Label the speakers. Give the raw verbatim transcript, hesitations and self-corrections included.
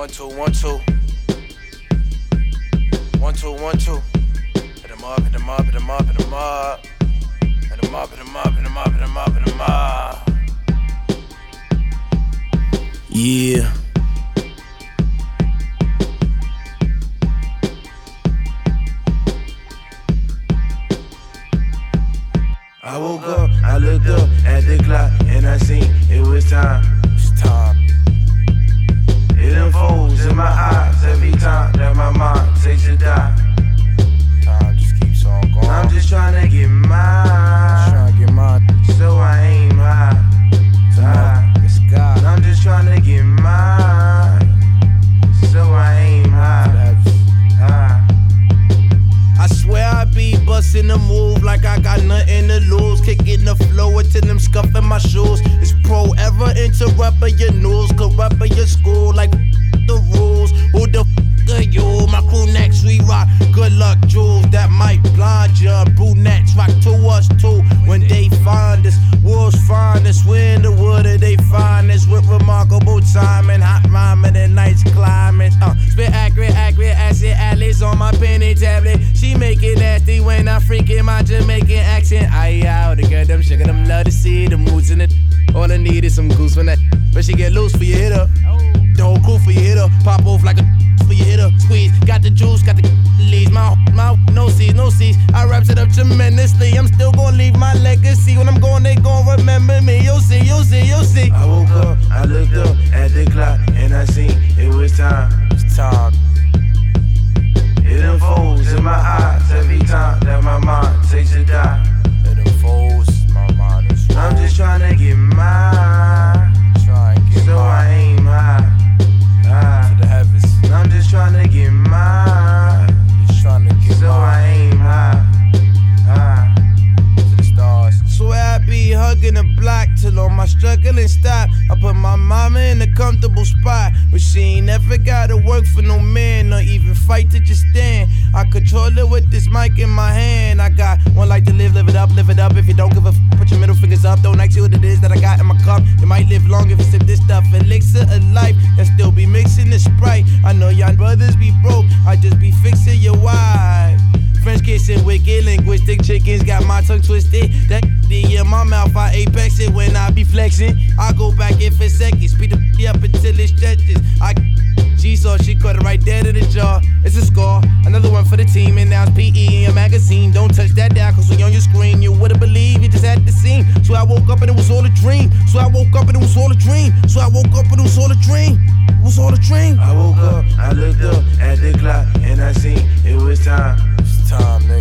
Speaker 1: One, two, one, two. One, two, one, two. Hit him up, hit him up, hit him up, hit him up. Hit him up, hit him up, hit him up, hit him up, hit him up.
Speaker 2: Yeah. I woke up, I looked up at the clock, and I seen it was time.
Speaker 1: It's time.
Speaker 2: It unfolds in my eyes every time that my mind takes a dive.
Speaker 1: Time just keeps on going.
Speaker 2: I'm just trying to get mine,
Speaker 1: trying to get mine,
Speaker 2: so I aim high, high.
Speaker 1: The sky.
Speaker 2: I'm just trying to get mine, so I aim high, high. I swear I be bustin' the move like I got nothing to lose. Kicking the flow until them scuffing my shoes. Is pro ever interrupting your news? Corrupting your school like the rules. Who the f are you? My crew next, we rock. Good luck, jewels that might blind ya. Brunettes rock to us too. When they find us, wolves find us. We're in the wood and they find us with remarkable timing. Hot rhyming and nice climbing. Uh, spit accurate, accurate acid atlas on my penny tablet. She make it nasty when I freak in my Jamaican accent. Aye, out, the girl, them sugar, them love to see the moods in it. All I need is some goose when that. But she get loose for your hit up. The whole crew for your hit up. Pop off like a for your hit up. Squeeze, got the juice, got the leads. My, my, no seeds, no seeds. I wraps it up tremendously. I'm still gonna leave my legacy. When I'm gone, they gon' remember me. You'll see, you'll see, you'll see. I woke up, I looked up at the clock, and I seen it was time.
Speaker 1: It's time.
Speaker 2: It unfolds in my eyes every time that my mind takes a dive.
Speaker 1: It unfolds, my mind is full.
Speaker 2: I'm just trying to get mine,
Speaker 1: Try and get
Speaker 2: so
Speaker 1: mine.
Speaker 2: I aim high, high.
Speaker 1: To the heavens.
Speaker 2: I'm just trying to get mine,
Speaker 1: Just trying to get
Speaker 2: so
Speaker 1: mine.
Speaker 2: I aim high, high.
Speaker 1: To the stars.
Speaker 2: Swear I be hugging the block till all my struggling stop. I put my mama in a comfortable spot, but she ain't never gotta work for no man or even fight to just stand. I control it with this mic in my hand. I got one life to live, live it up, live it up. If you don't give a f, put your middle fingers up. Don't ask you what it is that I got in my cup. You might live long if you sip this stuff. Elixir of life, and still be mixing the Sprite. I know young brothers be broke, I just be fixing your wife. French kissing, wicked linguistic chickens got my tongue twisted. That D in my mouth, I apex it when I be flexing. I go back in for seconds, speed the up until it stretches. I she saw she caught it right there to the jaw. It's a score, another one for the team, and now it's P E in your magazine. Don't touch that down, cause when you're on your screen, you wouldn't believe you just had the scene. So I woke up and it was all a dream. So I woke up and it was all a dream. So I woke up and it was all a dream. It was all a dream. I woke up, I looked up at the clock, and I seen it was time.
Speaker 1: It's time,